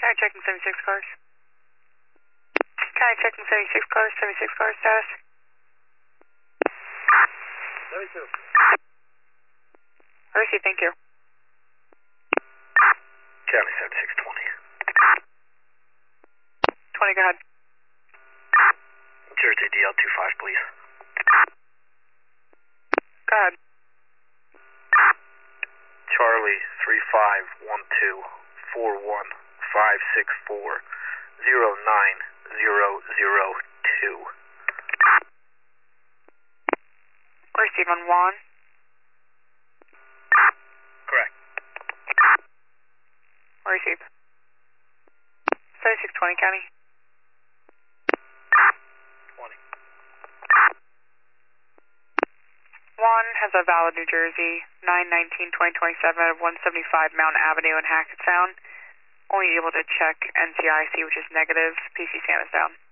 County checking 76 cars. County checking 76 cars, 76 cars status. 72. Receive, thank you. County 7620. 20, go ahead. Jersey DL25, please. Go ahead. Charlie 3512-41564-09002. Receive on Juan. Correct. Receive. 7620 County. 20. Juan has a valid New Jersey 9/19/2027 out of 175 Mountain Avenue in Hackettstown. Only able to check NCIC, which is negative. PC scan is down.